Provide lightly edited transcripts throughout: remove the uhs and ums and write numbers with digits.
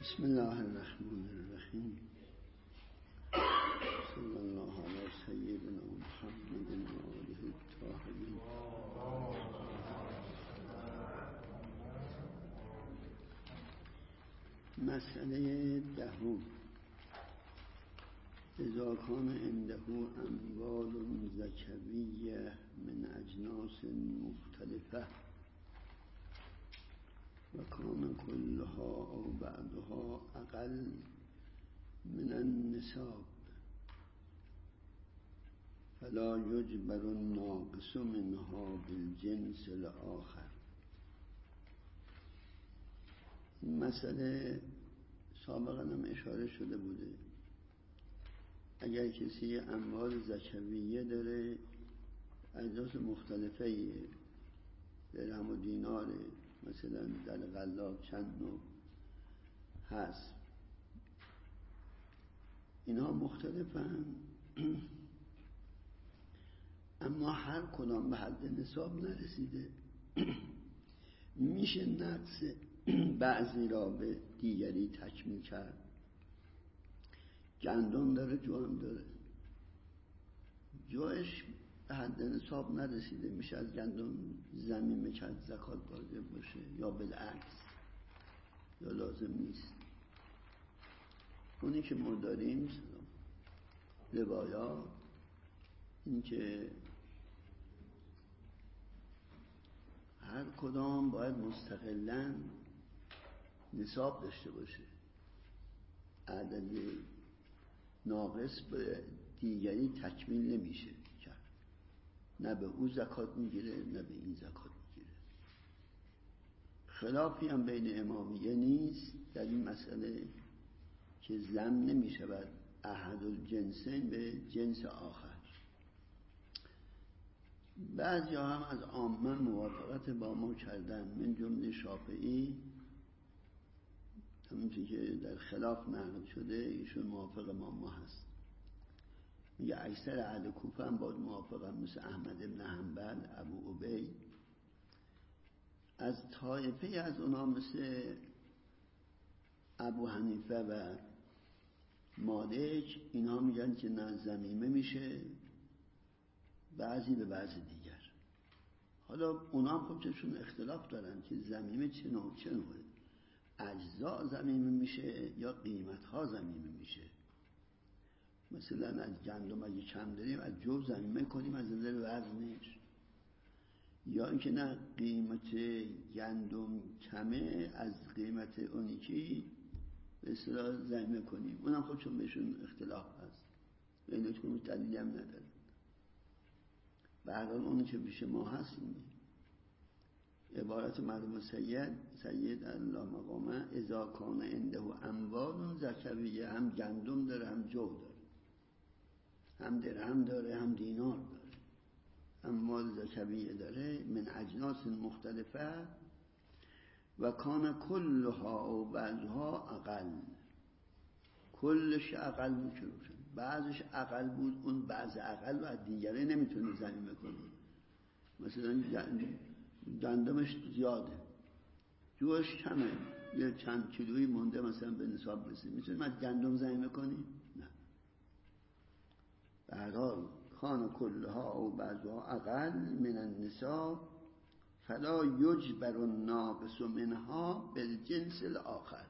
بسم الله الرحمن الرحیم. صلی الله علی سیدنا محمد و آله الطاهرین. مسئله دهم: اذا کان عنده اموال زکویه من اجناس مختلفه و کان کلها او بعضها اقل من النصاب فلا یجبر الناقص منها بالجنس الآخر. این مسئله سابقا هم اشاره شده بوده. اگر کسی اموال زکویه داره، اجناس مختلفه، درهم و دیناره، مثلا در غلات چند نوع هست، اینها مختلفن اما هر کدام به حد نصاب نرسیده، میشه نقص بعضی را به دیگری تکمیل کرد. گندم داره، جو هم داره، جوش به حد نصاب نرسیده، میشه از گندم ضمیمه کرد زکات واجب باشه، یا بالعکس، یا لازم نیست. اونی که ما داریم روایات این که هر کدام باید مستقلاً نصاب داشته باشه، عدد ناقص به دیگری تکمیل نمیشه کرد، نه به او زکات میگیره نه به این زکات میگیره. خلافی هم بین امامیه نیست در این مسئله که ضم نمیشود احد الجنسین به جنس آخر. بعضی هم از عامه موافقت با ما کردن، من جمله شافعی، همونطور که در خلاف نقل شده، ایشون موافق ما هست. میگه اکثر اهل کوفه هم باید موافقن، مثل احمد بن حنبل، ابو عبید. از طایفه از اونا مثل ابو حنیفه و مالک، اینها میگن که نه، ضمیمه میشه بعضی به بعضی دیگر. حالا اونا هم خودشون اختلاف دارن که ضمیمه چه نوعه، اجزا ضمیمه میشه یا قیمتها ضمیمه میشه. مثلا از گندم اگه کم داریم از جو ضمیمه کنیم از نظر وزنش، یا اینکه نه، قیمت گندم کمه از قیمت اونیکی به اصطلاح ضمیمه کنیم. اونم خودشون بهشون اختلاف هست و این هیچ دلیلی هم نداره. به هر حال اونی که پیش ما هست اینه. عبارت مرحوم سید الله مقامه: اذا کان عنده اموال زکویه، هم گندم داره، هم جو داره، هم درهم داره، هم دینار داره، اموال زکویه داره، من اجناس مختلفه و کان کلها و بعضها اقل. کلش اقل بود، بعضش اقل بود، اون بعض اقل و از دیگره نمیتونه ضمیمه کنه. مثلا گندمش زیاده، جوش کمه، یه چند کیلویی مونده مثلا به نصاب رسید، میتونیم از گندم ضمیمه کنیم؟ نه. به هر حال کان کلها و بعضها اقل من النصاب فلا یجبر الناقص منها بالجنس الاخر.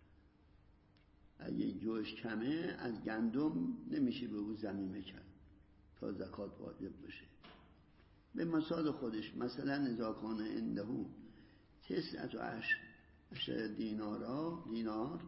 اگه جوش کمه از گندم نمیشه به او ضمیمه کرد تا زکات واجب باشه. به مثال خودش، مثلا اذا کان عنده 19 دینار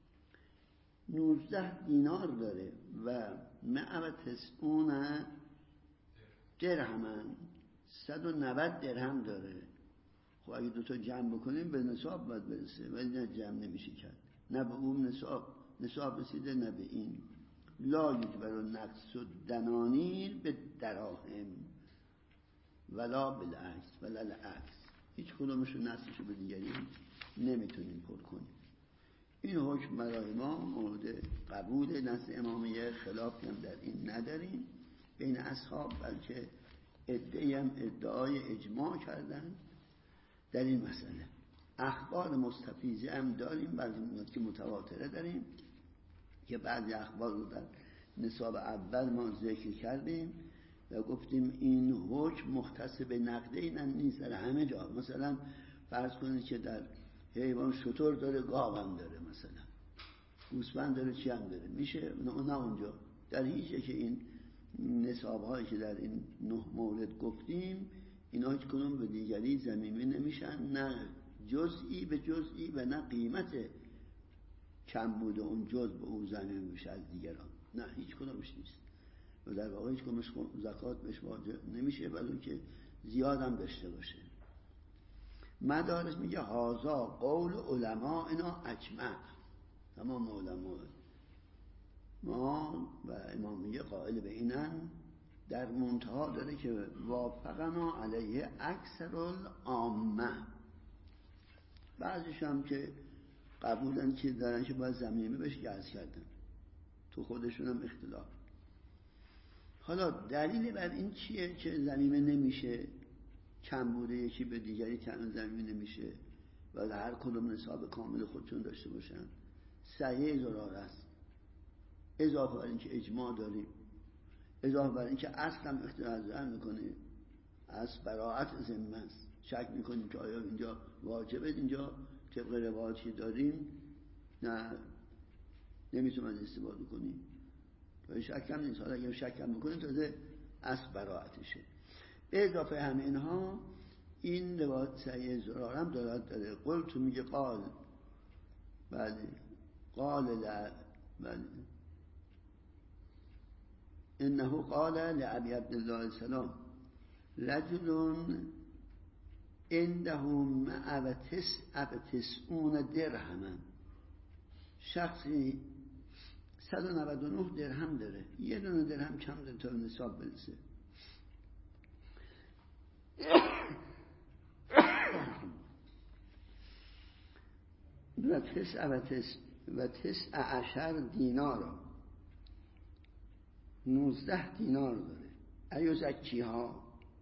19 دینار داره و 190 درهم، 190 درهم داره. خب اگه دوتا جمع بکنیم به نصاب باید برسه، ولی نه، جمع نمیشه کرد، نه به اون نصاب رسیده نه به این. لا یجبر نقص الدنانیر به دراهم ولا بالعکس ولا العکس. هیچ کدومشو نصفشو به دیگری نمیتونیم پر کنیم. این حکم برای ما مورد قبول نزد امامیه، خلافی هم در این نداریم بین اصحاب، بلکه ادعای اجماع کردن در این مسئله. اخبار مستفیضه هم داریم، بعضی میاد که متواتره داریم که بعضی اخبار رو در نصاب اول ما ذکر کردیم و گفتیم این حکم مختص به نقده این نیست، در همه جا. مثلا فرض کنید که در حیوان شتر داره، گاو هم داره، مثلا گوسفند داره، چی هم داره، میشه نه اونجا. در هیچ که این نصاب هایی که در این 9 مورد گفتیم اینا هیچ کدوم به دیگری ضمیمه نمیشن، نه جزئی به جزئی و نه قیمت کم بوده اون جز به اون ضمیمه میشه از دیگران، نه هیچ کدومش نیست و در واقع هیچ کدومش زکات بهش واجب نمیشه، ولی که زیاد هم داشته باشه. مدارس میگه هازا قول علما اینا اجمع، تمام علما ما و امام میگه قائل به اینن، در منتها داره که وافقنا علیه اکثر العامه، بعضیش هم که قبولن که دارن که باید ضمیمه بهش گرز کردن، تو خودشون هم اختلاف. حالا دلیل بر این چیه که ضمیمه نمیشه؟ کم بوده یکی به دیگری ضمیمه نمیشه و هر کدوم نصاب کامل خودشون داشته باشن. سعی ضرار است، اضافه بر این که اجماع داریم، اضافه بر این که اصلا اختلاف میکنه، از براعت ذمه است، شک میکنیم که آیا اینجا واجبه، اینجا طبق روایتی داریم نه نمیتونیم استفاده کنیم، تو شک هم نیست. حالا اگر شک هم بکنیم تازه از براعتشه. به اضافه همه اینها این روایت سعی زرار هم داره. قلت میگه قال، بله قال بله انه قال لعبی عبدالله السلام رجل عنده مع تسعون درهما، شخصی 199 درهم داره، یه دونه درهم کم داره تا نصاب برسه. و 19 دینار، 19 دینار داره. ایو زکیها،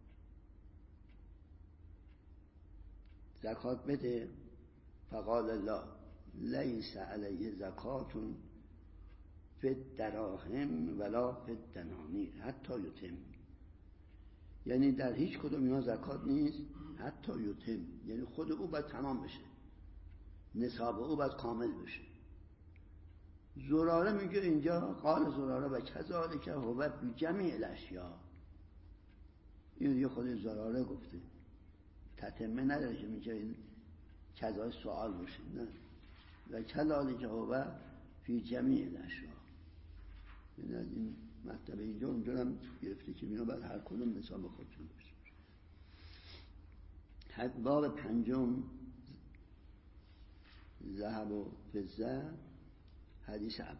زکات بده. فقال الله لیس علیه زکات فی الدراهم ولا فی الدنانیر حتی یتم، یعنی در هیچ کدوم اینا زکات نیست حتی یتم، یعنی خود او باید تمام بشه، نصاب او باید کامل بشه. زراره میگه اینجا قال زراره و کذالک هو بی جمیع الاشیاء، این دیگه خود زراره گفته، تتمه نداره که میگه این کذا سوال باشه، نه و کذالک هو فی جمیع الاشیاء، یعنی از این مطلب اینجا اونجا هم گرفته که اینا باید هر کدوم نصاب خودشون باشه. باب 5 ذهب و فضه، حدیث اول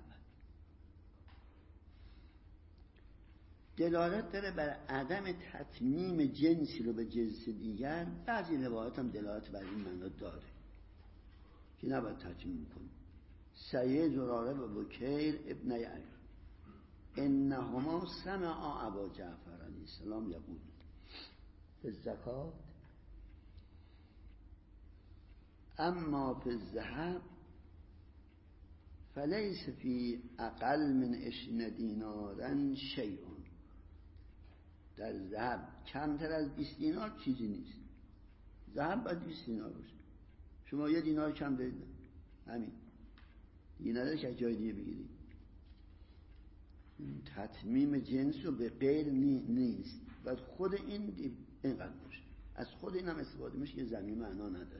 دلالت داره بر عدم تتمیم جنسی رو به جنس دیگر. بعضی روایات هم دلالت بر این معنی داره که نباید تتمیم کنیم. سید زراره و بکیر ابن یعیر انهما سمعا ابا جعفر علیه السلام یقول فی الزکات اما فی الذهب فلیس فی اقل من 20 دینارا شیء، در ذهب کمتر از 20 دینار چیزی نیست. ذهب باید 20 دینار باشه، شما 1 دینار کم دارید، همین دیگه نداره که جای دیگه بگیرید. تتمیم جنس رو به غیر نیست، باید خود این اینقدر باشه، از خود این هم استفاده میشه که زمین معنا نداره.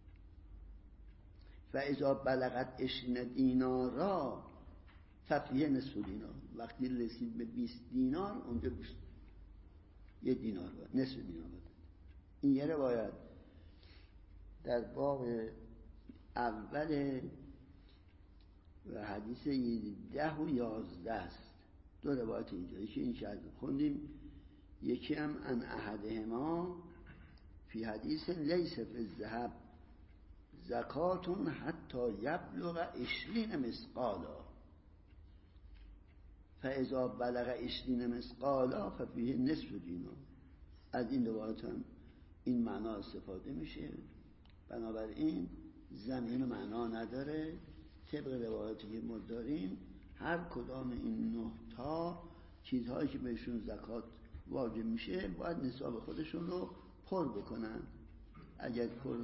و اذا بلغت 20 دینارا ففیه نصف دینار، وقتی رسید به 20 دینار اونجا 1 دینار باید، نصف دینار باید. این یه روایت در باب اول و حدیث 10 و 11 است. 2 روایت اینجا، یکی این که خوندیم، یکی هم ان احدهما فی حدیث لیس فی الذهب زکات حتی یبلغ 20 مثقالا فاذا بلغ 20 مثقالا ففیه نصف دینار. از این روایت هم این معنا استفاده میشه. بنابراین زمین معنا نداره. طبق روایاتی که ما داریم هر کدام این 9 تا چیزهایی که بهشون زکات واجب میشه باید نصاب خودشون رو پر بکنن. اگر پر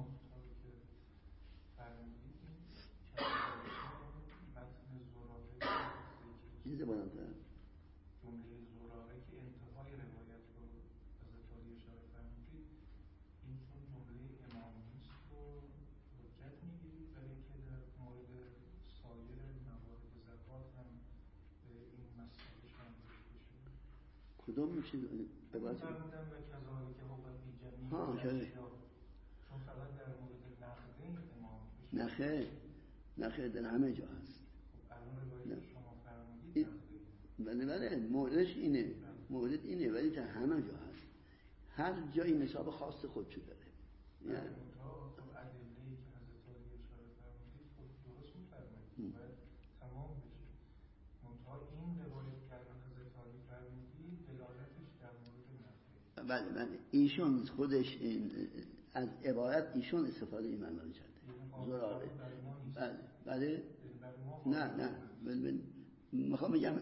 این زبانم دارم جمله زراره که انتهای روایت رو حضرت علی اشاره فرمودید، این چون جمله امام نیست رو حجت میگیرید، ولی که در مورد سایر موارد زکات هم این مسئله شامل بشه. کدوم میشه؟ فرمودن و کذالک هو فی جمیع الاشیاء، چون فقط در مورد نقده امام بشه. نخیر در همه جا هست. خب الان روایت شما فرمودید بله مورد اینه ولی در همه جا هست. هر جایی نصاب خاص خودشو داره. یعنی ادله‌ای که حضرت علی اشاره فرمودید خب درست می‌فرمایید باید تمام بشه. منتها این روایت که حضرت علی فرمودید دلالتش در مورد نقده. بله ایشون خودش از عبارت ایشون استفاده این معنی کرده. زراره. بله نه میخوام بگم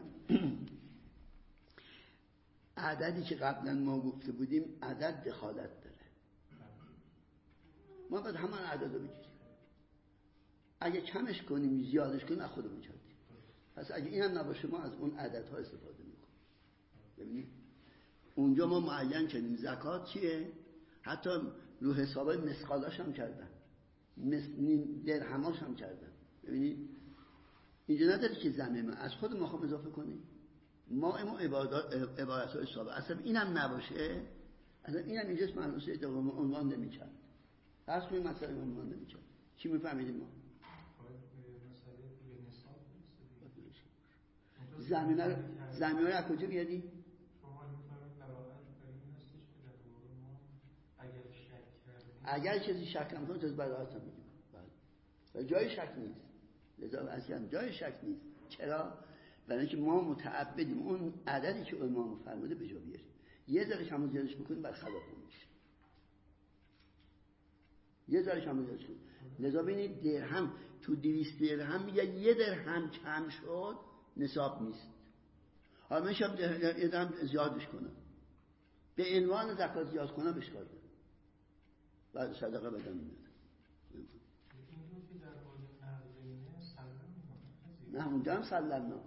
عددی که قبلا ما گفته بودیم عدد دخالت داره. ما باید همان عدد رو بگیریم. اگه کمش کنیم زیادش کنیم از خودمون کردیم. پس اگه این هم نباشه ما از اون عددها استفاده میکنیم. ببینید اونجا ما معین کردیم زکات چیه؟ حتی رو حسابای مسقالاش هم کردن، درهماش هم کردن. ببینید اینجا نداره که زمین از خود ما خواهم اضافه کنیم. ما عبارت های سابق اصلا اینم نباشه، اصلا اینم اینجاست منوسه دوم عنوان نمی‌کرد. پس این مسئله عنوان نمی‌کرد. چی می‌فهمیدیم ما؟ زمین های از کجا بیادی؟ اگر کسی شک هم کنه براحت هم میگیم. بله. جای شک نیست. لذا اصلا جای شک نیست. چرا؟ برای اینکه ما متعبدیم اون عددی که امام فرموده به جا بیاریم. یه ذره کم و زیادش بکنیم بر خلاف میشه. یه ذره کم و زیادش کنیم. لذا ببینید درهم تو 200 درهم میگه یه درهم کم شد نصاب نیست. حالا من شب یه درهم زیادش کنم. به عنوان زکات زیاد کنم اشکال داره. بعد صدقه بدم میاد. نه اونجا هم سلمنا.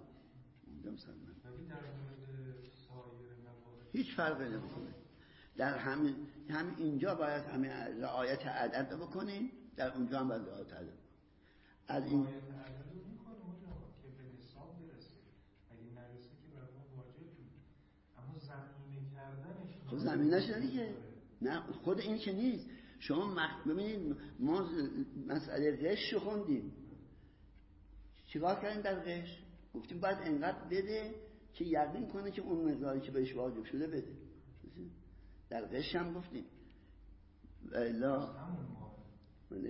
هیچ فرقی نمیکنه. در همین اینجا باید همین رعایت عدد رو بکنیم، در اونجا هم باید رعایت عدد. از این رعایت عدد رو میکنیم که به نصاب برسه. اگه نرسه که برای ما واجب نیست. اما زمینه کردنش خب زمینش دیگه. نه خود این که نیست. شما ببینید ما مسئله غش رو خوندیم. چیکار کردیم در غش؟ گفتیم باید انقدر بده که یقین کنه که اون مقداری که بهش واجب شده بده. در غش هم گفتیم الا از همون مال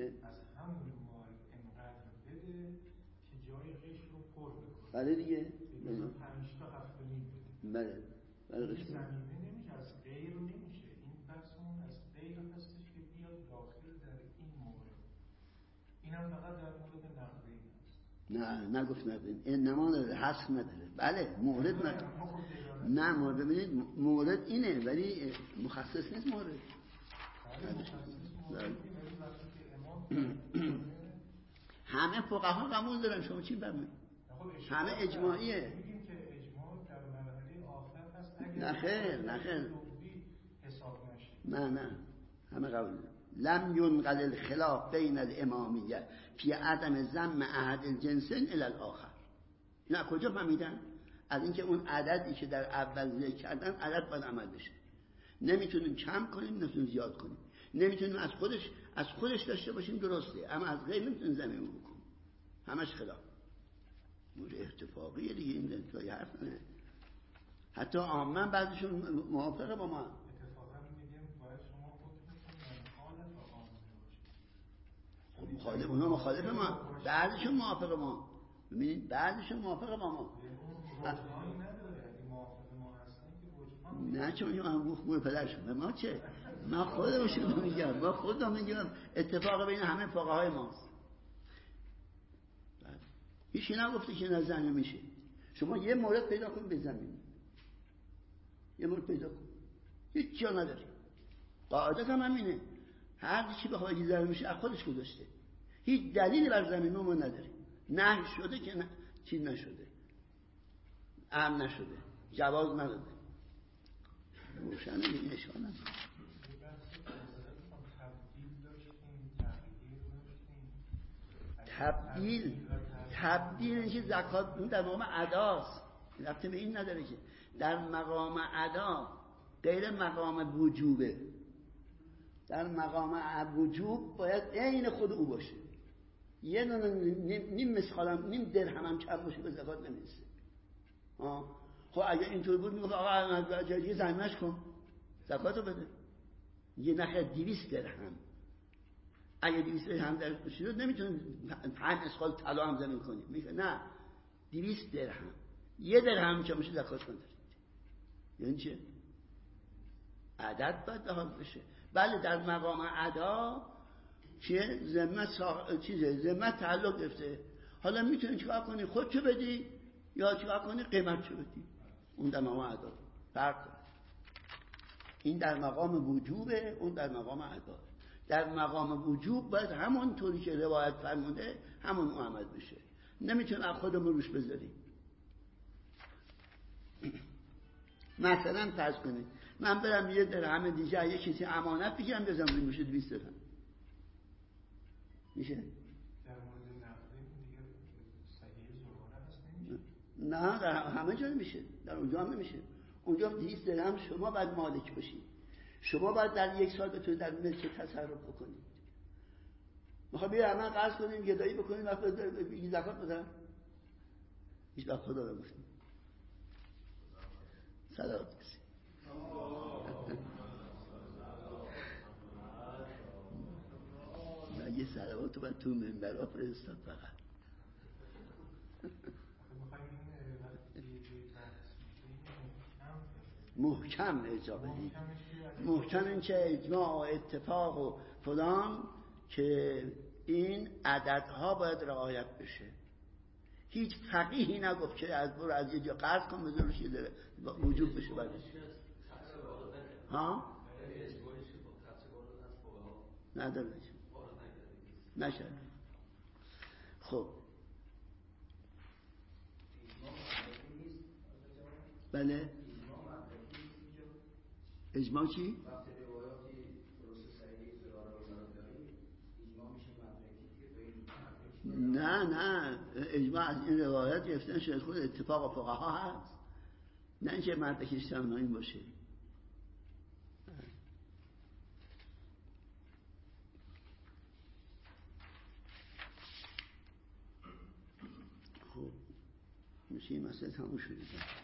انقدر بده که جای غش رو پر بکنه. بله دیگه. مثلا 5 تا 7.5 بده. بله. این زمینه نمیشه، از غیر نمیشه. این بحثمون از غیر هستش که بیاد داخل در این مورد. اینم فقط در مورد نقدی هست. نه نگفت نقدی. این نمان حذف نداره. بله مورد نه مورد ببینید مورد اینه ولی مخصص نیست مورد. همه فقها قبول دارن. شما چی بفهمید؟ همه اجماعیه. میگیم که اجماع در مرحله آخر هست. نه خیر حساب نشه. نه همه قبول دارن. لم ينقل الخلاف بین الامامیه فی عدم ضم احد الجنسین الی الاخر. نه کجا فهمیدن؟ از اینکه اون عددی که در اول ذکر کردن عدد باید عمل بشه. نمیتونیم کم کنیم، نمیتونیم زیاد کنیم. نمیتونیم از خودش داشته باشیم درسته، اما از غیر نمیتونیم زمین بکنیم. همش خلاف. موضوع اتفاقیه دیگه، این جای حرف نه. حتی عامه بعضیشون موافقه با ما. اتفاقا میگیم باید شما خودتون مخالف مخالف اونا مخالف ما، بعضیشون موافق ما. ببینید بعضیشون موافق با ما. وجهانی نداره. اگه موافق ما هستن که وجهان نه چون هم گفت پدرشون ما چه من خودمشون میگم، من خودم میگم اتفاق بین همه فقهای ماست. هیچی نگفته که نه زمین میشه. شما یه مورد پیدا کن به زمین، یه مورد پیدا کن، هیچ جا نداری. قاعدت هم همینه، هر چی بخواد زمین میشه از خودش گذاشته، هیچ دلیلی بر زمین ما نداری. نه شده که نه چیز نشده، امن نشده، جواز نداده. روشنه این اشکال تبدیل که زکات اون در مقام اداست، ربطی به این نداره که در مقام ادا غیر مقام وجوبه. در مقام وجوب باید عین خود او باشه. یه دونه نیم مسخالم نیم درهم هم کم باشه به زکات نمیرسه. خب اگه اینطور بود میگفت آقا از جایی زمینش کن زکاتو بده. یه نخیر 200 درهم، اگه 200 درهم در شد نمیتونه 5 مسخال طلا هم زمین کنی. میگه نه 200 درهم، 1 درهم که میشه زکات کن. یعنی چه؟ عدد باید بحال بشه. بله در مقام ادا چیه؟ ذمت تعلق گرفته. حالا میتونی چیکار کنی؟ خودشو بدی یا چیکار کنی؟ قیمتشو بدی. اون در مقام ادا فرق داره. این در مقام وجوبه، اون در مقام ادا. در مقام وجوب باید همون طوری که روایت فرموده همون عمل بشه. نمیتونی از خودمون روش بذاری. مثلا فرض کنید من برم 1 درهم دیگه یه کسی امانت بگیرم بزنم روی میشه 200 درهم. میشه؟ در مورد نقدی دیگه صحیح زورانه هست نمیشه؟ نه در همه جا نمیشه، در اونجا هم نمیشه. اونجا 200 درهم شما باید مالک باشید. شما باید در 1 سال بتونید در ملک تصرف بکنید. میخوام بیا من قرض کنیم گدایی بکنیم وقت بگی زکات بدم. هیچ وقت خدا رو گفتیم. صلوات بسی. یه صلوات رو باید تو منبر ها فرستاد فقط. محکم ارجاع بدید. محکم این که اجماع و اتفاق و فلان که این عددها باید رعایت بشه. هیچ فقیهی نگفت که از برو از یه جا قرض کن بذار روش وجود بشه بعدش. ها؟ نداره نشد. خب بله اجماع چی؟ نه اجماع از این روایت گرفتن شاید خود اتفاق فقها هست، نه اینکه مدرکش تمنایی باشه. خب میشه این مسئله تموم شده.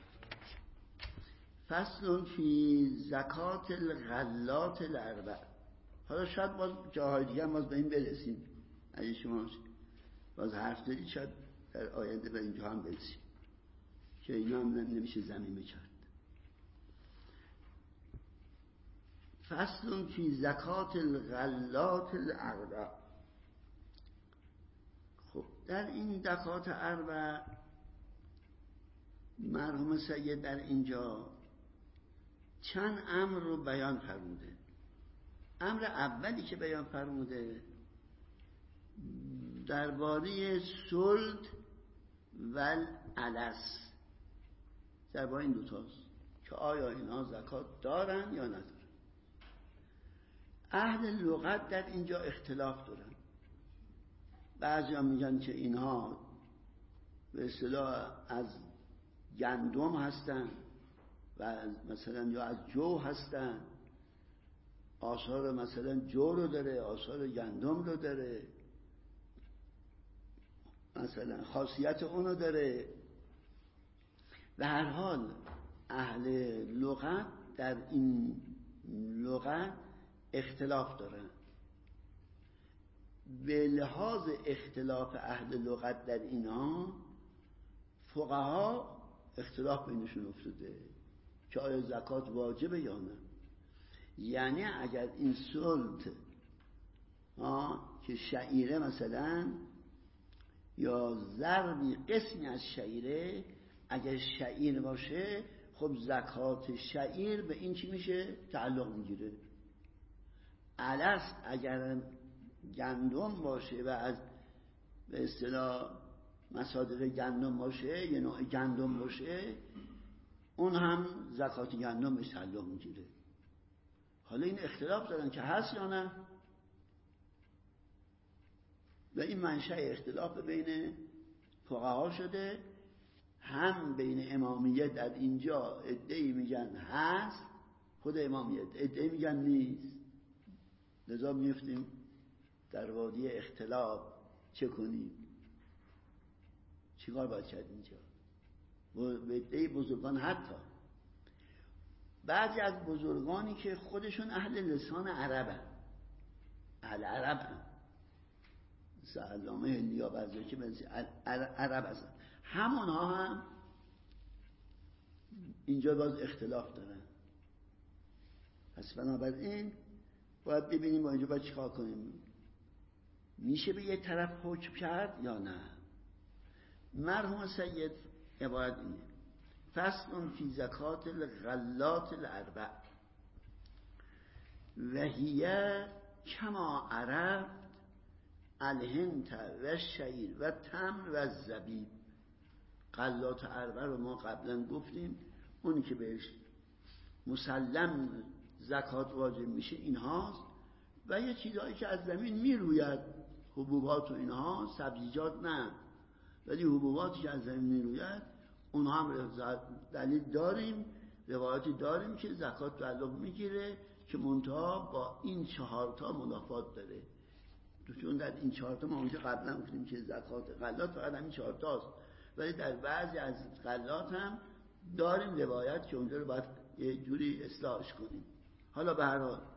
فصل فی زکات الغلات الاربع. حالا شاید باز جاهای دیگه هم باز به این برسیم، اگه شما باز حرف دارید شاید در آینده به اینجا هم برسیم که اینا هم نمیشه زمینه کرد. فصل فی زکات الغلات الاربع. خب در این زکات اربع مرحوم سید در اینجا چند امر رو بیان فرموده. امر اولی که بیان فرموده درباره سلط و العلس، درباره این دوتاست که آیا اینها زکات دارن یا ندارن. اهل لغت در اینجا اختلاف دارن. بعضی ها میگن که اینها به اصطلاح از گندم هستن و مثلا یا از جو هستن، آثار مثلا جو رو داره، آثار گندم رو داره، مثلا خاصیت اونو داره. به هر حال اهل لغت در این لغت اختلاف دارن. به لحاظ اختلاف اهل لغت در اینا فقها اختلاف بینشون افتاده که آیا زکات واجبه یا نه. یعنی اگر این سلط که شعیره مثلا یا ضربی قسمی از شعیره، اگر شعیر باشه خب زکات شعیر به این چی میشه؟ تعلق میگیره. الست اگر گندم باشه و از به اصطلاح مصادر گندم باشه، یه نوع گندم باشه، اون هم زکات گندم بهش تعلق میگیره. حالا این اختلاف دارن که هست یا نه، و این منشأ اختلاف بین فقها شده. هم بین امامیه در اینجا عده‌ای میگن هست، خود امامیه، عده‌ای میگن نیست. لذا میفتیم در وادی اختلاف چه کنیم، چیکار باید کرد اینجا. و عده‌ای بزرگان، حتی بعضی از بزرگانی که خودشون اهل لسان عربن، اهل عربن، مثل علامه هندیا بعضی که عرب هستن، همونها هم اینجا باز اختلاف دارن. پس بنابراین باید ببینیم با اینجا باید چیکار کنیم. میشه به یه طرف حکم کرد یا نه؟ مرحوم سید عبارت اینه: فصل فی زکات الغلات الاربع و هی کما عرفت الهنت و شعیر و تمر و زبیب. غلات اربع رو ما قبلا گفتیم، اونی که بهش مسلم زکات واجب میشه این هاست، و یه چیزهایی که از زمین میروید، حبوبات و اینها، سبزیجات نه، ولی حبوباتی که از زمین میروید اونها هم دلیل داریم، روایتی داریم که زکات تعلق میگیره، که منتها با این 4 منافات داره. چون در این 4 ما اونجا قبلا گفتیم که زکات غلات فقط همین 4 است، ولی در بعضی از غلات هم داریم روایت که اونجا رو باید یه جوری اصلاحش کنیم. حالا به هر حال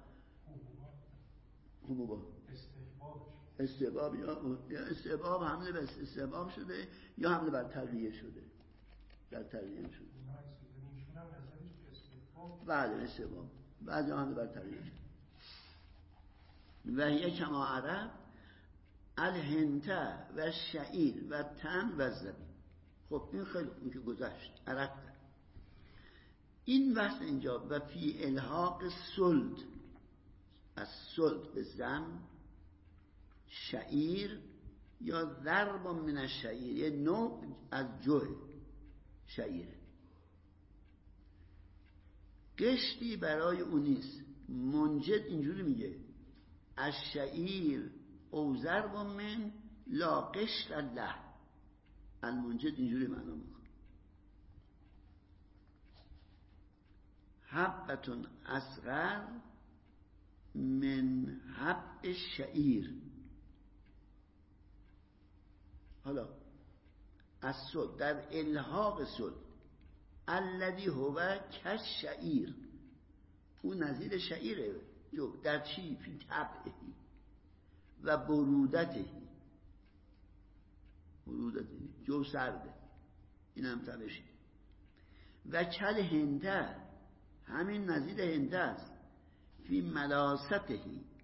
حبوبات استحباب یا استحباب، حمله به استحباب شده یا حمله بر تغییر شده، در تغییر شده. بله استحباب، بعضی حمله بر تغییر شده. و هی کما عرب الهنته و شعیر و تمر و زبیب. خب این خیلی این که گذشت عرفت. این بحث اینجا و فی الحاق سلط، از سلط به زم شعیر یا ضرب من الشعیر، یه نوع از جوه شعیره، قشتی برای اون نیست. منجد اینجوری میگه: الشعیر او ضرب من لا قشت له. المنجد اینجوری معنا میکنه: حبتون اصغر من حب الشعیر. حالا الصلح در الحاق صلح الذی هو کالشعیر، اون نظیر شعیره. جو در چی؟ فی طبعه و برودته. جو سرده، این هم طبعشی. و کل هنده، همین نظیر هنده است. فی ملاسته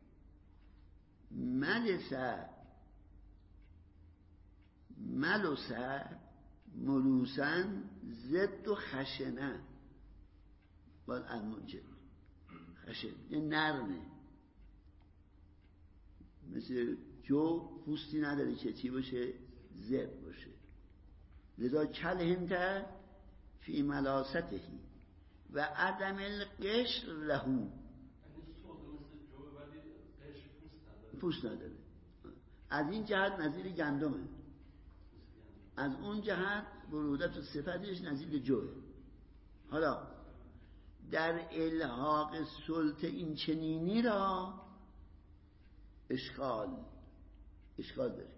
ملوسه ملوسن زد و خشنه. باید المنجد خشن یه نرمه، مثل جو پوستی نداره که چی باشه؟ زد باشه. لذا کل هنده فی ملاسته و عدم القشر لهو. پوست نداره. از این جهت نظیر گندمه، از اون جهت برودت و صفتش نظیر جوه. حالا در الحاق سلط این چنینی را اشکال داره،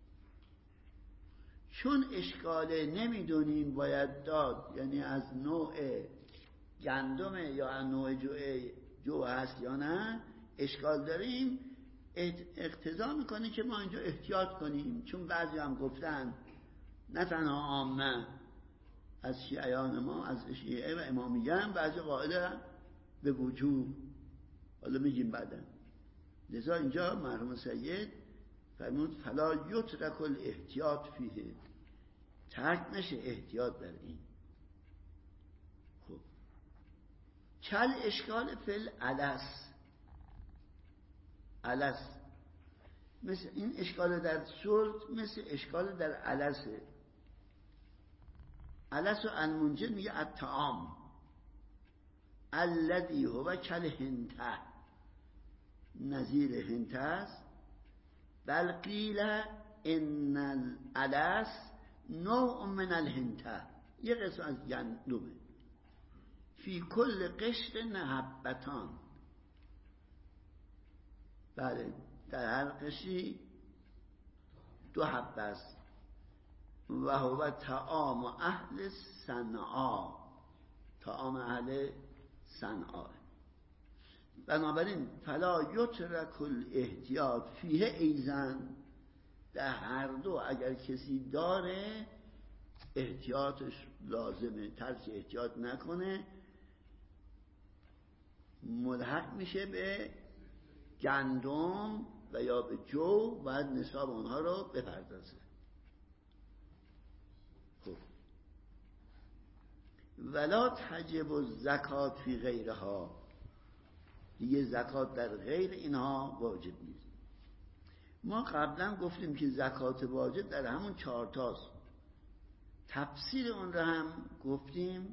چون اشکاله نمیدونیم باید داد، یعنی از نوع گندمه یا از نوع جو هست یا نه، اشکال داریم. اقتضا میکنه که ما اینجا احتیاط کنیم، چون بعضی هم گفتن، نه تنها عامه از شیعیان ما، از شیعه و امامیه هم بعضی قائل به وجوب حالا میگیم بعدا. لذا اینجا مرحوم سید فرمود فلا یترک الاحتیاط فیه، ترک نشه احتیاط در این. خب کل اشکال فل علس، مثل این اشکال در سلط مثل اشکال در علسه. علس و المنجد میگه الطعام الذی هو کل هنته، نظیر هنته است. بل قیل ان العلس نوع من الهنته، یه قسم از گندمه. فی کل قشر حبتان، بله در هر قشری 2 حبه است. و هو طعام اهل صنعا، طعام اهل صنعا. بنابراین فلا یترک الاحتیاط فیه ایزن، در هر دو اگر کسی داره احتیاطش لازمه، ترک احتیاط نکنه ملحق میشه به گندم و یا به جو و نصاب اونها رو بپردازه. خب ولا تجب الزکات فی غیرها، دیگه زکات در غیر اینها واجب نیست. ما قبلا گفتیم که زکات واجب در همون 4 تاست. تفسیر اون رو هم گفتیم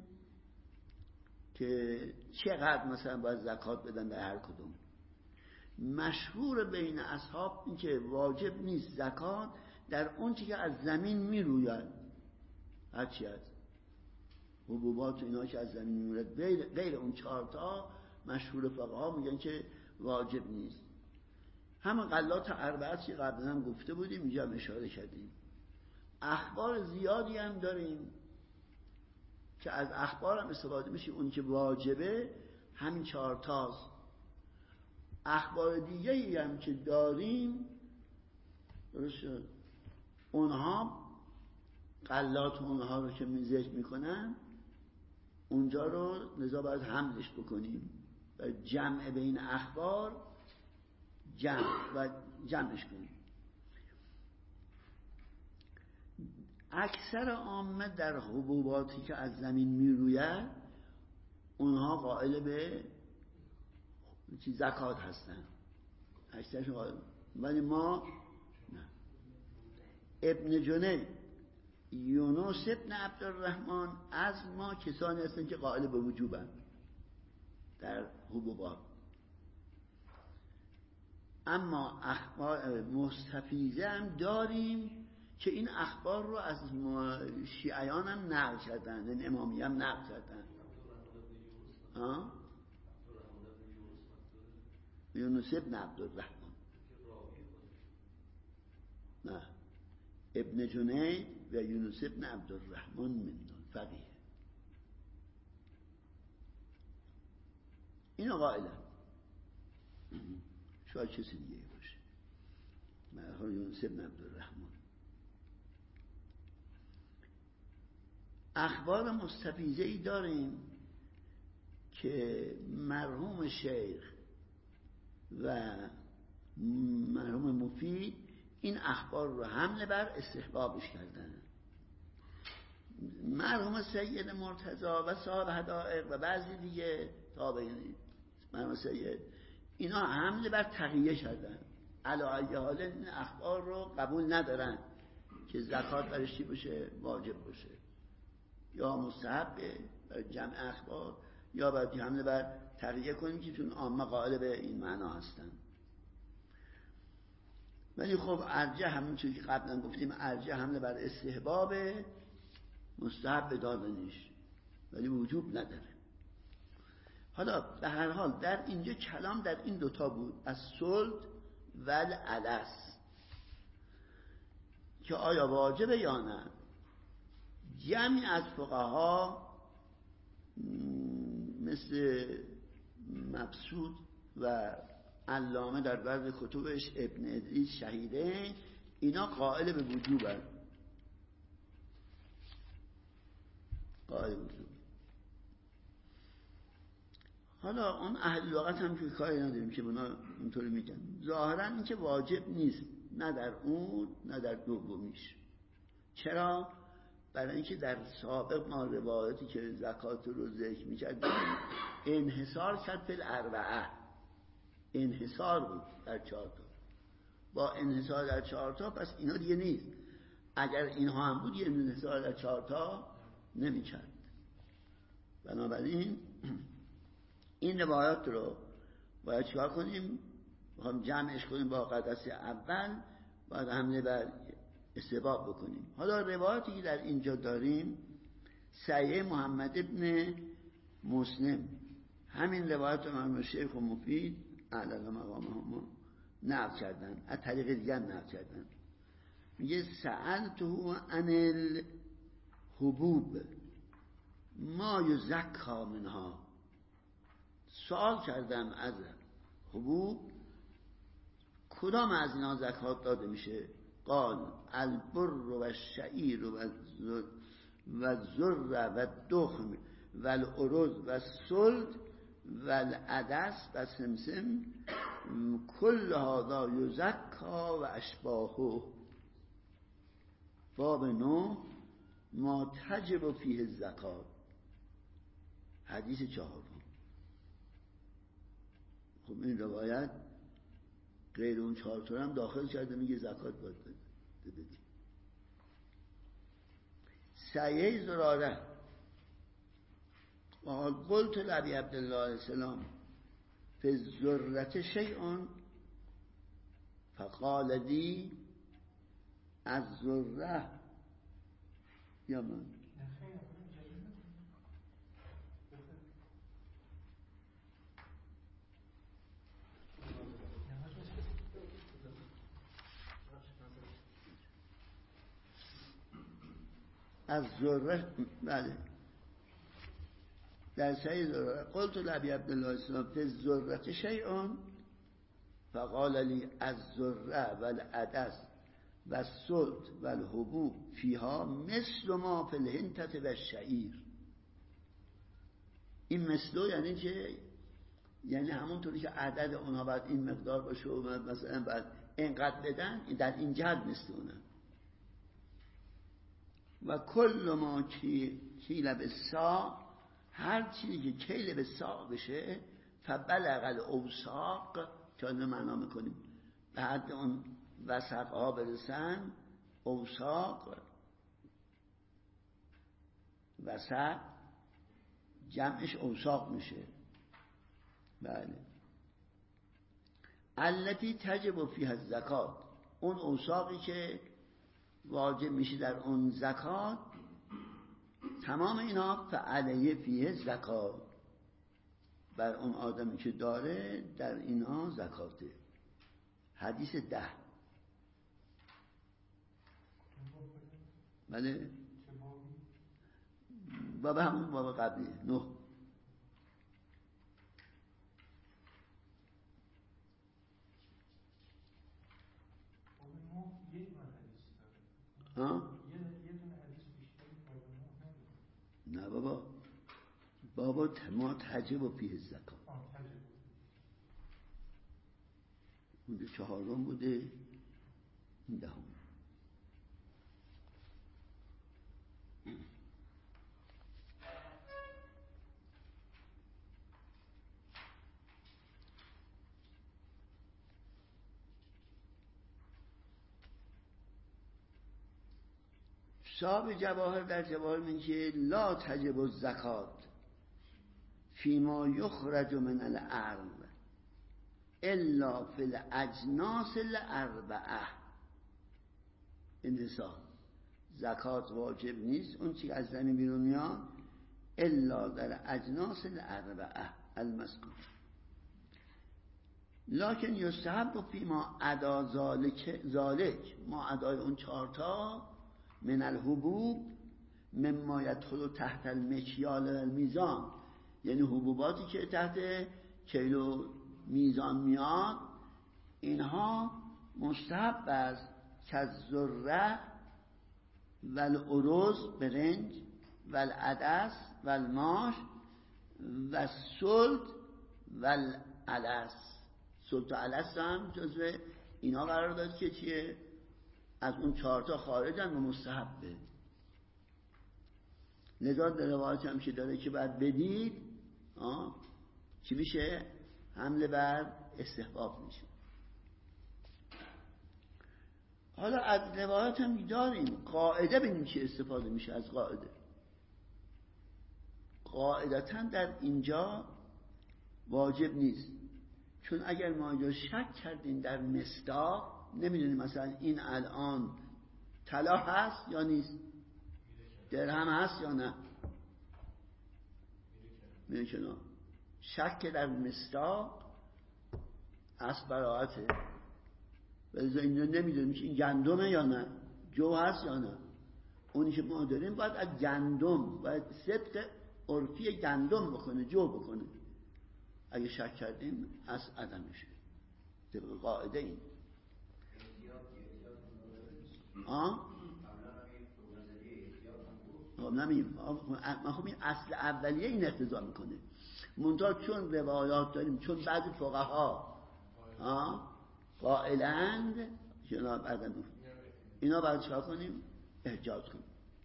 که چقدر مثلا باید زکات بدن در هر کدوم. مشهور بین اصحاب این که واجب نیست زکات در اون چیزی که از زمین میروید، هرچی از حبوبات و اینا که از زمین میروید، غیر اون 4 تا مشهور فقها میگن که واجب نیست. همون غلات اربعه که قبلا هم گفته بودیم اینجا هم اشاره کردیم. اخبار زیادی هم داریم که از اخبار هم استفاده میشه. اون که واجبه همین 4 تاست. اخبار دیگه هم که داریم درست، اونها غلات اونها رو که ذکر میکنن اونجا رو لذا باید حملش بکنیم و جمع بین اخبار جمعش کنیم. اکثر عامه در حبوباتی که از زمین میروید اونها قائل به زکات هستن، اکثرشون قائل، ولی ما نه. ابن جنید، یونس ابن عبدالرحمن از ما کسانی هستن که قائل به وجوبن در حبوبات. اما اخبار مستفیضه هم داریم که این اخبار رو از شیعیان هم نقل کردن، این امامی هم نقل کردن. یونس ابن عبدالرحمن، نه ابن جنید و یونس ابن عبدالرحمن من فقیه، اینو قائلن. شاید کسی دیگه باشه، مرحوم یونس ابن عبدالرحمن. اخبار مستفیضه ای داریم که مرحوم شیخ و مرحوم مفید این اخبار رو حمله بر استحبابش کردن. مرحوم سید مرتضی و صاحب حدائق و بعضی دیگه تابعین مرحوم سید اینا حمله بر تقیه کردن. علی ای حال این اخبار رو قبول ندارن که زکات برش چی باشه، واجب باشه، یا مستحبه برای جمع اخبار، یا باید حمله بر تقیه کنیم که چون عامه قائل به این معنا هستن. ولی خب ارجح همون چیزی که قبلا گفتیم، ارجح حمله بر استحباب، مستحب دادنش، ولی وجوب نداره. حالا به هر حال در اینجا کلام در این 2 تا بود، از سلط و العلس، که آیا واجبه یا نه. جمعی از فقها مثل مبسوط و علامه در بعض کتبش ابن ادریس شهیده، اینا قائل به وجوبن، قائل به وجوب. حالا اون اهل لغت هم که کاری نداریم که اونا اینطوری میگن. ظاهرا این که واجب نیست، نه در اون نه در دومیش. چرا؟ برای اینکه در سابق ما روایتی که زکات رو ذکر میکردیم انحصار کرد فی الاربعه، انحصار بود در 4 تا. با انحصار در 4 تا پس اینا دیگه نیست. اگر اینها هم بود یه انحصار در 4 تا نمیکرد. بنابراین این روایات رو باید چیکار کنیم؟ میخوام جمعش کنیم با قدس اول، باید حمله بر استباب بکنیم. حالا روایاتی که در اینجا داریم صحیح محمد ابن مسلم، همین روایت رو من شیخ و مفید اعلی مقامهم نقل کردن، از طریق دیگر نقل کردن. میگه سألته عن الحبوب ما یزکا منها، سوال کردم از حبوب کدام از اینا زکات داده میشه؟ قال البر و الشعیر و الذر و الدخن و الارز و السلد و العدس و السمسم کل هذا یزکا و اشباهه. باب 9 ما تجب فیه الزکات، حدیث 4. خب این روایت غیر اون 4 تا هم داخل کرده، میگه زکات باید بدی. سعیه زراره قلت لابی عبدالله علیه السلام فی الذرة شیء فقال لی الذره یا من از ذره، بله در سعی ذره قلت لابی عبدالله السلام فی الذرة شیء فقال لی الذره و العدس و السلد و الحبوب فیها مثل ما فی الحنطة و الشعیر. این مثلو یعنی که یعنی همونطوری که عدد اونها باید این مقدار باشه و مثلا باید اینقدر بدن، در این جهت مثل اونها. و کل ما کیل بالساق، هر چیزی که کیل بالساق بشه فبلغ الاوساق، که آن معنا میکنیم به حد اون وسق ها برسن. اوساق وسق جمعش اوساق میشه. بله. التي تجب فيها الزکات، اون اوساقی که واجب میشه در اون زکات، تمام اینا فعلیه فیه زکات، بر اون آدمی که داره در اینا زکاته. حدیث 10. بله بابا همون بابا قبلی 9. ها؟ نه بابا ما تجب و فیه الزکات. اونجا 4 بوده، این 10. صاحب جواهر در جواهر میگه لا تجب الزکات فیما یخرج من الارض الا فی الاجناس الاربعه. انحصار زکات واجب نیست اون چی از زمین بیرون میاد الا در اجناس الاربعه المذکور، لکن یستحب فیما ادا ذالک، ما ادای اون 4 تا من الحبوب مما یدخل تحت المکیال والمیزان، یعنی حبوباتی که تحت کیلو میزان میاد، اینها مستحب است که الذره و الارز برنج و العدس و الماش و السلد والعلس. سلط و علس هم جزو اینا قرار داد که چیه؟ از اون 4 تا خارجن و مستحبه. لذا در روایت هم که داره که بعد بدید چی میشه؟ حمله بر استحباب میشه. حالا از روایت هم داریم قاعده ببینیم چی استفاده میشه از قاعده. قاعدتا در اینجا واجب نیست، چون اگر ما اینجا شک کردیم در مصداق، نمیدونیم مثلا این الان طلا هست یا نیست، درهم هست یا نه، میدونی شک در مصداق اصل براعته. ولی اینجا نمیدونیم که این گندمه یا نه، جو هست یا نه. اونی که ما داریم باید از گندم، باید صدق عرفی گندم بکنه، جو بکنه. اگه شک کردیم اصل عدم میشه طبق قاعده. این خب این اصل اولیه این اقتضا میکنه. منتها چون روایات داریم، چون بعضی فقها قائلند اینا باید چکار کنیم؟ احجاز کنیم.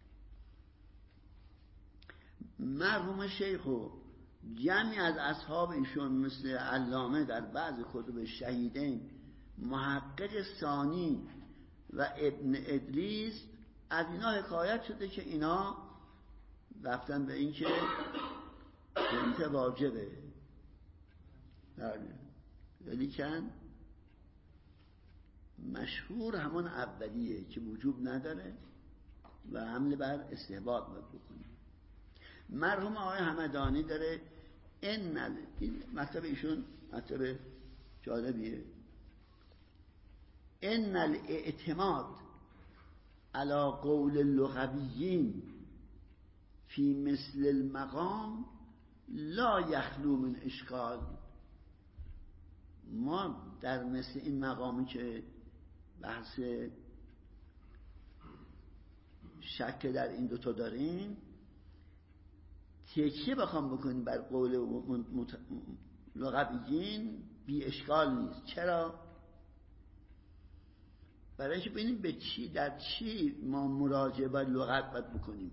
مرحوم شیخ و جمعی از اصحاب ایشون مثل علامه در بعض کتب شهیدین، محقق ثانی و ابن ادریس، از اینا حکایت شده که اینا رفتن به این که بنت واجبه، ولیکن مشهور همون اولیه که وجوب نداره و حمله بر استحباب بکنیم. مرحوم آقای همدانی داره این مطلب ایشون مطلب جالبیه. ان الاعتماد على قول اللغویین فی مثل المقام لا یخلو من اشکال. ما در مثل این مقامی که بحث شک در این دوتا داریم، تکیه بخوام بکنیم بر قول لغویین بی اشکال نیست. چرا؟ برای اینکه ببینیم به چی، در چی ما مراجعه به لغت باید بکنیم.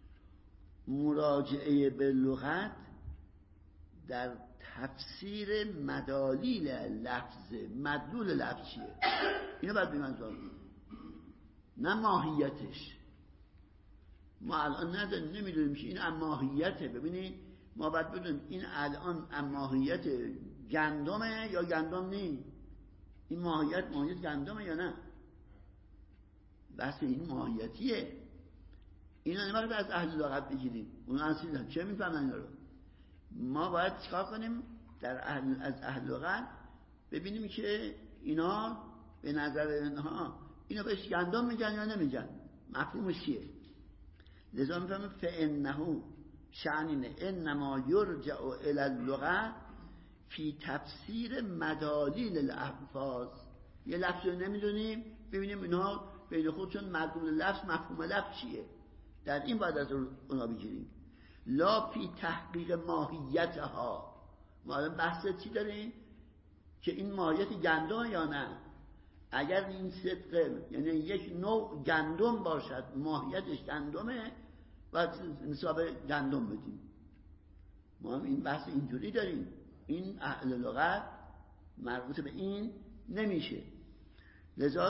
مراجعه به لغت در تفسیر مدالیل لفظ، مدلول لفظ چیه، اینو باید بیمنظور، نه ماهیتش. ما الان نمیدونیم که این ماهیته. ببینید ما باید بدونیم این الان ماهیت گندمه یا گندم نی. این ماهیت گندمه یا نه. بحث این ماهیتیه. اینا نمیخواد از اهل لغت بگیریم. اونا اصلا چه میفهمن اینا رو؟ ما باید چیکار کنیم؟ از اهل لغت ببینیم که اینا به نظر اینها اینا بهش گندم میگن یا نمیگن، مفهومش چیه. لذا میفهمیم فانه شأنینه انما یرجع الی اللغة فی تفسیر مدالیل الالفاظ. یه لفظ رو نمیدونیم، ببینیم اینا بین خودشون مدلول لفظ، مفهوم لفظ چیه، در این باید از اونا بگیریم. لا فی تحقیق ماهیتها. ما الان بحث چی داریم؟ که این ماهیت گندم یا نه. اگر این صدقه یعنی یک نوع گندم باشد، ماهیتش گندمه، باید نسبت گندم بدیم. ما هم این بحث اینجوری داریم. این اهل لغت مربوط به این نمیشه. لذا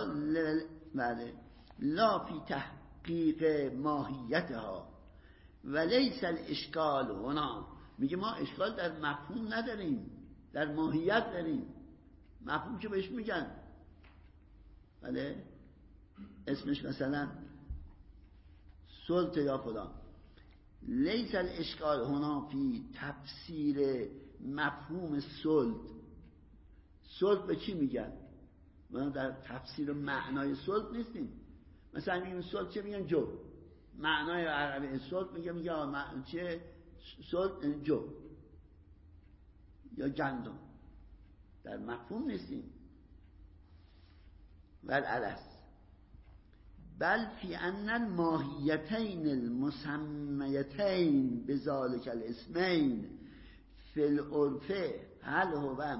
لا فی تحقیق ماهیتها ولیس الاشکال هنا. میگه ما اشکال در مفهوم نداریم، در ماهیت داریم. مفهوم که بهش میگن بله اسمش مثلا سلط یا فلان. لیس الاشکال هنا فی تفسیر مفهوم سلط. سلط به چی میگن؟ ما در تفسیر معنای سلط نیستیم. مثلا میگیم سلط چه میگن؟ جو. معنای عربی سلط میگه چه؟ سلط جو یا گندم. در مفهوم نیستیم. والعلس بل فی ان الماهیتین المسمیتین بذالک الاسمین فی العرف هل هو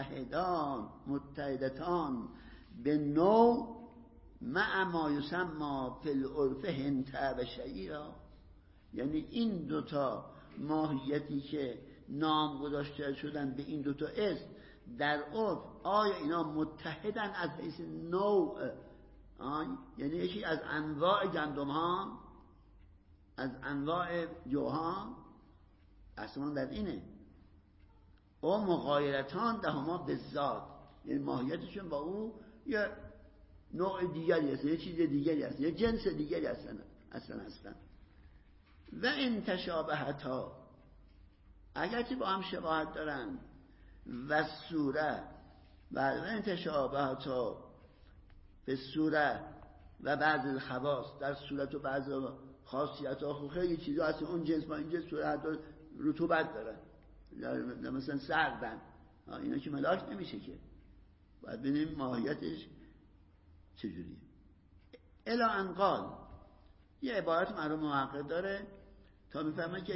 متحدتان به نوع مع ما یسمى فی العرف هنته و شعیرا. یعنی این دوتا ماهیتی که نام گذاشته شدن به این دوتا اسم در عرف، آیا اینا متحدن از حیث نوع؟ یعنی یکی از انواع گندم ها، از انواع جوها، اصلا در اینه. و مغایرتان دهما به ذات، یعنی ماهیتشون با او یه نوع دیگری هست، یه چیز دیگری هست، یه جنس دیگری هستن. و ان تشابهتا، اگرچه با هم شباهت دارن، و صوره و انتشابهتا به صوره و بعض الخواص، در صورت و بعض خاصیت ها خیلی چیزا هست اون جنس با این جنس صورت حتی رطوبت دارن، مثلا سردن، اینا که ملاک نمیشه که، باید ببینیم ماهیتش چجوریه. الا ان قال، یه عبارت مرحوم محقق داره تا میفهمه که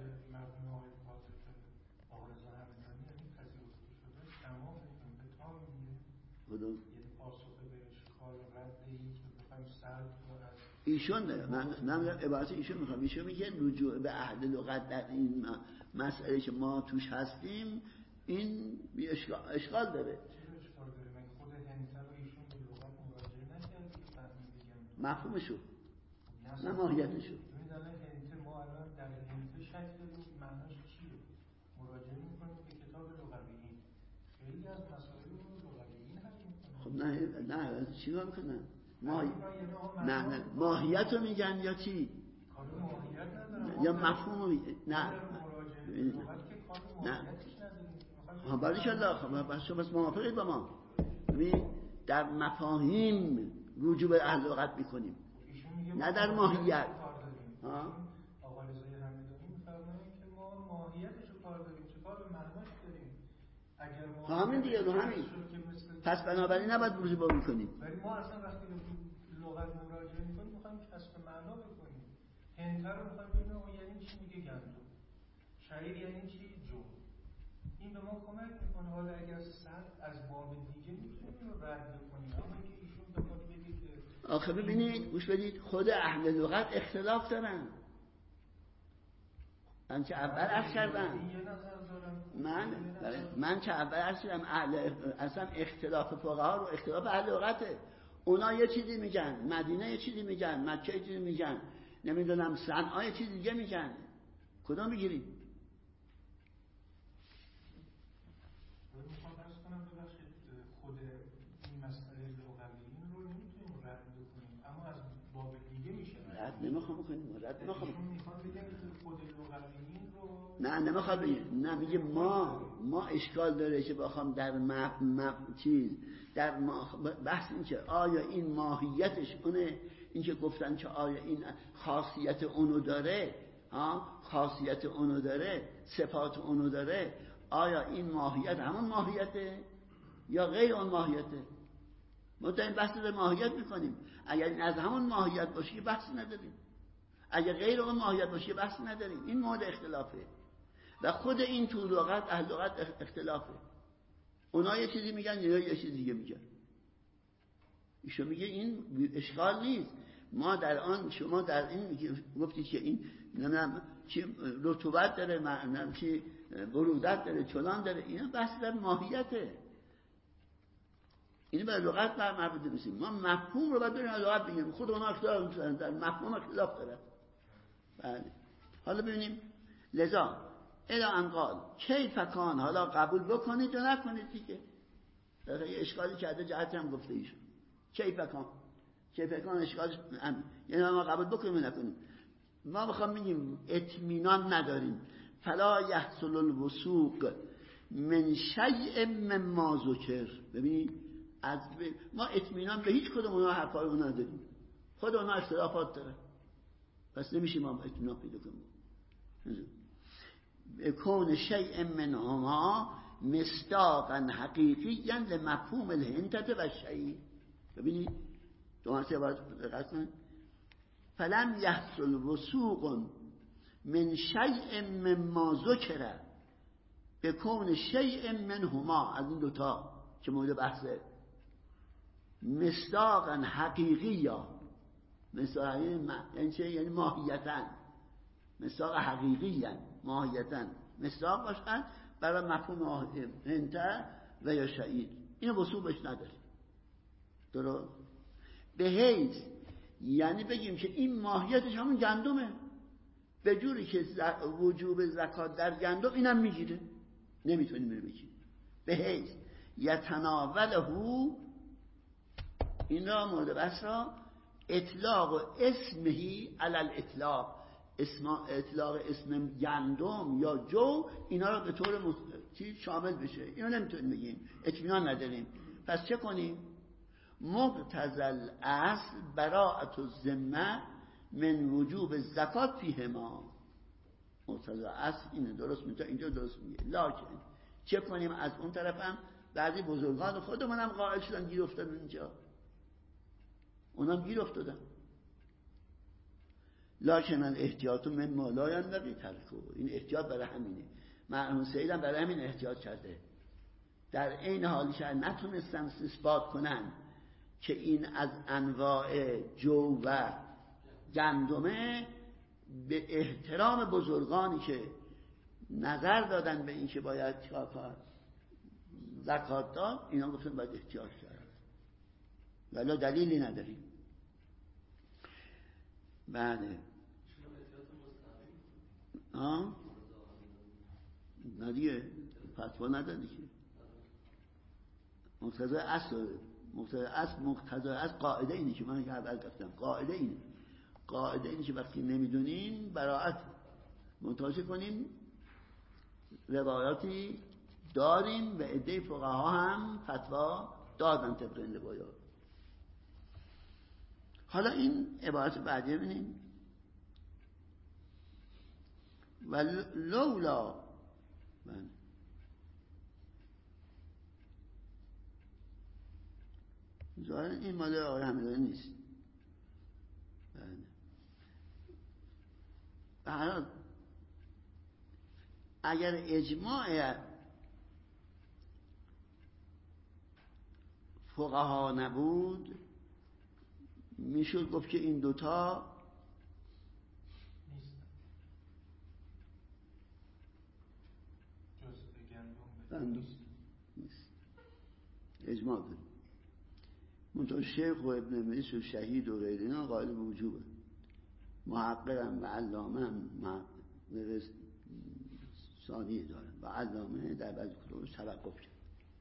ایشون من عبارت ایشون میخوام. ایشون میگه رجوع به عهد لغت در این مسئله که ما توش هستیم این اشکال داره. خود هنته رو ایشون به لغت مراجعه نکرد، مفهومشو نه ماهیتشو. میدونه هنته ما الان در هنته شکل معناش چیه؟ مراجعه میکنیم به کتاب لغویین، خیلی از مسائل رو لغویین حل میکنن. خب نه چیکار میکنن؟ نه ماهیت رو میگن یا چی؟ یا مفهوم نه باریکالله. خب شما موافقید با ما؟ در مفاهیم رجوع به اهل لغت میکنیم، نه در ماهیت. آقا رضای حمیدانی میفرمایند که ما ماهیتش رو کار داریم، چه کار به معناش داریم. اگر همین دیگه رو همین، پس بنابراین نباید رجوع بکنیم. ولی ما اصلا وقتی به لغت مراجعه میکنیم میخوایم کسب معنا بکنیم. هنته رو میخوایم ببینیم اون یعنی چی میگه گندم، شعیر یعنی چی جو. این به ما کمک میکنه. حالا اگر صد از باب دیگه میتونیم اینو رد بکنیم، اما که ایشون بخواد بگه که آخه ببینید گوش بدید، خود اهل لغت اختلاف دارن. من که اول عرض کردم، من که اول عرض کردم اصلا اختلاف فقها رو اختلاف اهل لغته. اونا یه چیزی میگن، مدینه یه چیزی میگن، مکه یه چیزی میگن، نمیدونم صنعا یه چیزی دیگه میگن. کدوم بگیریم؟ میخوام عرض کنم ببخشید خود این مسئله لغویین رو نمیتونیم رد بکنیم، اما از باب دیگه میشه رد نمیخوام بکنیم. رد نمیخوام. میخوام بگم که خود لغویین رو نمیخوام بگیم. نه میگه ما اشکال داره که بخوام در در بحث این که آیا این ماهیتش اونه، این که گفتن که آیا این خاصیت اونو داره، خاصیت اونو داره، صفات اونو داره، آیا این ماهیت همون ماهیته یا غیر اون ماهیته؟ ما تا این بحث در ماهیت میکنیم. اگر این از همون ماهیت باشه بحث نداریم، اگر غیر اون ماهیت باشه بحث نداریم. این مورد اختلافه و خود این تو لغت اهل لغت اختلافه. اونا یه چیزی میگن یا یه چیزی دیگه میگن. ایشون میگه این اشکال نیست. ما در آن شما در این گفتید که این نمیدونم چی رطوبت داره، نمیدونم چی برودت داره، چنان داره، اینا بحث در ماهیته. این به لغت مربوط نیست. ما مفهوم رو باید بریم لغت بگیم. خود اونا اختلاف دارن، در مفهوم اختلاف دارن. بله. حالا ببینیم لذا الا ان قال کیف کان، حالا قبول بکنید یا نکنید دیگه. در یه اشکالی کرده جهتی هم گفته ایشون. کیف کان اشکالش یعنی ما قبول بکنیم یا نکنیم. ما بخوام بگیم اطمینان نداریم، فلا یحصل الوثوق من شیء مما ذکر. ببینید ما اطمینان به هیچ کدوم اونها حرفای اونها نداریم. خود اونها اختلافات داره، پس نمیشه ما اطمینان پیدا کنیم. کون شیء منهما مصداقا حقیقیا لمفهوم الهنته و شیء. ببینید دو مرتبه باید دقت کنید. فلم یحصل وثوق من شیء مما ذکر، به کون شیء منهما، از این دوتا که مورد بحثه، مصداقا حقیقی یا مصداق یعنی ماهیتاً، مصداق حقیقی یعنی ماهیتاً مصداق باشن برای مفهوم انت و یا شهید. اینو وصولش نداریم. درست؟ به حیث یعنی بگیم که این ماهیتش همون گندمه، به جوری که وجوب زکات در گندم اینم میگیره، نمیتونیم اینو بگیم. به حیث یتناوله، این را مورد بحث را اطلاق و اسمهی علی الاطلاق، اطلاق اسم گندم یا جو اینا را به طور شامل بشه، اینو نمیتونیم بگیم، اطمینان نداریم. پس چه کنیم؟ مقتضی الاصل براءت الذمه من وجوب زکات فیهما. مقتضی اصل اینه، درست میگه، اینجا درست میگه. لکن چه کنیم؟ از اون طرف هم بعضی بزرگان خودمون هم قائل شدن، گیر افتادن اینجا، اونم گیر افتادن. لکن الاحتیاط من ما لا ينبغي ترکه، این احتیاط برای همینه. مرحوم سید هم برای همین احتیاط کرده. در این حالی که نتونستن اثبات کنن که این از انواع جو و گندمه، به احترام بزرگانی که نظر دادن به این که باید زکات داد، اینا گفتن باید احتیاط کرد، ولی دلیلی نداریم. بله نه دیگه، فتوا ندادی که مقتضای اصل، مقتضای اصل قاعده اینه که من اول گفتم، قاعده اینه که وقتی نمیدونین براءت متوجه کنیم. روایاتی داریم و عده فقها هم فتوا دادن طبق این روایات. حالا این عبارت بعدی ببینیم. و لولا ظاهر این مال آقای حمیدانی نیست. بله. اگر اجماع فقها نبود میشد گفت که این دوتا نیست. اجماع داریم. منطقه شیخ و ابن مریس و شهید و غیر اینا قائل به وجوبه. محققم و علامه ثانی دارن و علامه در بعضی کتابش توقف کرد.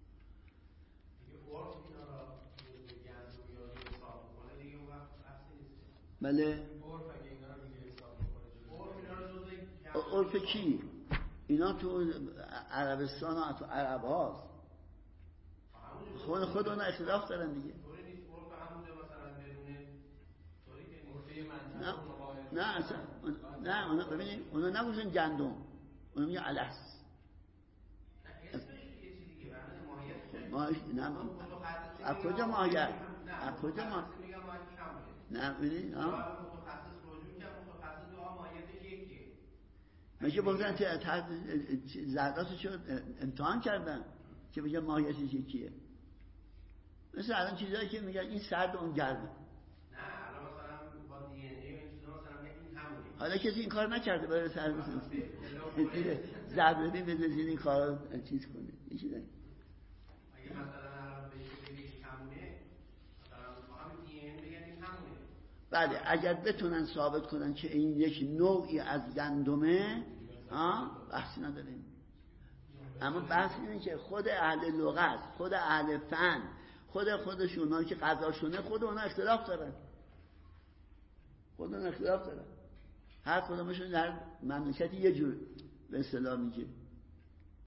بله. عرف کی؟ اینا تو عربستان و تو عرب هاست. خود اونا اختلاف دارن دیگه. نه اصلا نه، اونا ببینید اونا نگوشن گندم، اونا میگه علس. نه از کجا ماهیت؟ از کجا ماهیت؟ نه ببینید میشه بگذارن که زرداتو شد امتحان کردن که بگه ماهیتش یکیه. مثل الان چیزایی که میگن این سرد اون گرمه. حالا کسی این کار نکرده برای سر زبردی بذارید این کار چیز کنه. ایشی داریم اگه مثلا الان بگید همونه، مثلا بگن این همونه. بله اگر بتونن ثابت کنن که این یک نوعی از گندمه بحثی نداریم. اما بحث اینه که خود اهل لغت، خود اهل فن، خودشون که قضاشونه، خود اونا اختلاف دارن. هر کدومشون در مملکتی یه جور به اصطلاح میگه.